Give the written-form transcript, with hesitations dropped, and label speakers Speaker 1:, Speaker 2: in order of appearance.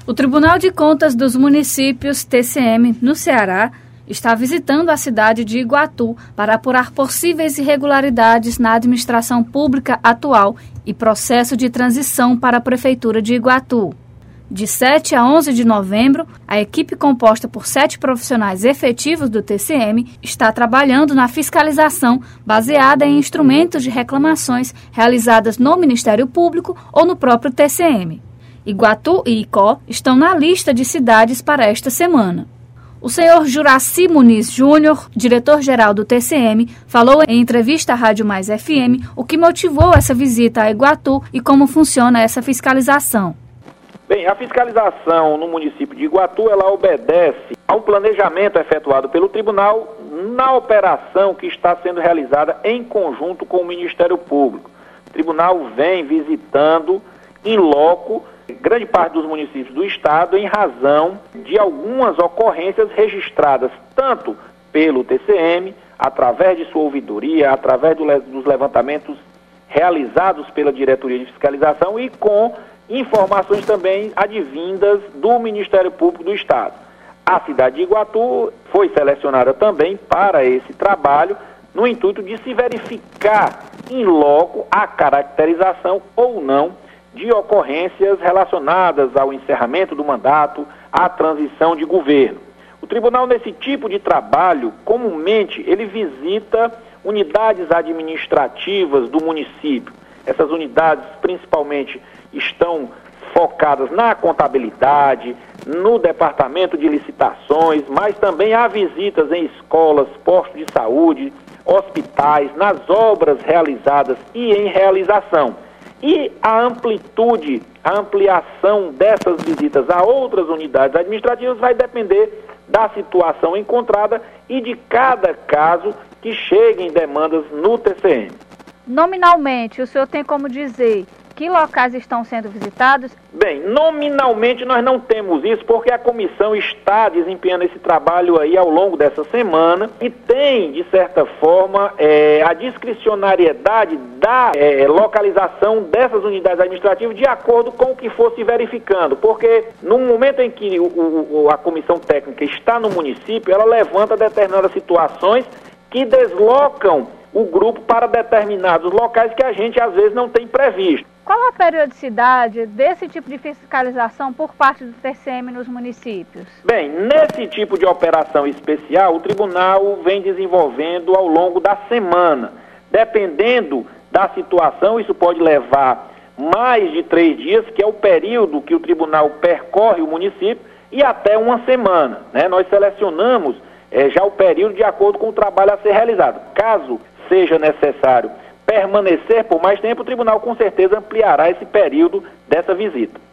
Speaker 1: O Tribunal de Contas dos Municípios, TCM, no Ceará, está visitando a cidade de Iguatu para apurar possíveis irregularidades na administração pública atual e processo de transição para a Prefeitura de Iguatu. De 7 a 11 de novembro, a equipe composta por 7 profissionais efetivos do TCM está trabalhando na fiscalização baseada em instrumentos de reclamações realizadas no Ministério Público ou no próprio TCM. Iguatu e Icó estão na lista de cidades para esta semana. O senhor Juraci Muniz Júnior, diretor-geral do TCM, falou em entrevista à Rádio Mais FM o que motivou essa visita a Iguatu e como funciona essa fiscalização.
Speaker 2: Bem, a fiscalização no município de Iguatu, ela obedece ao planejamento efetuado pelo tribunal na operação que está sendo realizada em conjunto com o Ministério Público. O tribunal vem visitando em loco grande parte dos municípios do estado em razão de algumas ocorrências registradas tanto pelo TCM, através de sua ouvidoria, através dos levantamentos realizados pela Diretoria de Fiscalização e com informações também advindas do Ministério Público do Estado. A cidade de Iguatu foi selecionada também para esse trabalho no intuito de se verificar em loco a caracterização ou não de ocorrências relacionadas ao encerramento do mandato, à transição de governo. O tribunal, nesse tipo de trabalho, comumente, ele visita unidades administrativas do município. Essas unidades, principalmente, estão focadas na contabilidade, no departamento de licitações, mas também há visitas em escolas, postos de saúde, hospitais, nas obras realizadas e em realização. E a amplitude, a ampliação dessas visitas a outras unidades administrativas vai depender da situação encontrada e de cada caso que chegue em demandas no TCM.
Speaker 1: Nominalmente, o senhor tem como dizer que locais estão sendo visitados?
Speaker 2: Bem, nominalmente nós não temos isso porque a comissão está desempenhando esse trabalho aí ao longo dessa semana e tem, de certa forma, a discricionariedade da localização dessas unidades administrativas de acordo com o que for se verificando, porque no momento em que a comissão técnica está no município, ela levanta determinadas situações que deslocam o grupo para determinados locais que a gente às vezes não tem previsto.
Speaker 1: Qual a periodicidade desse tipo de fiscalização por parte do TCM nos municípios?
Speaker 2: Bem, nesse tipo de operação especial, o tribunal vem desenvolvendo ao longo da semana. Dependendo da situação, isso pode levar mais de 3 dias, que é o período que o tribunal percorre o município, e até uma semana, né? Nós selecionamos já o período de acordo com o trabalho a ser realizado. Caso seja necessário permanecer por mais tempo, o tribunal com certeza ampliará esse período dessa visita.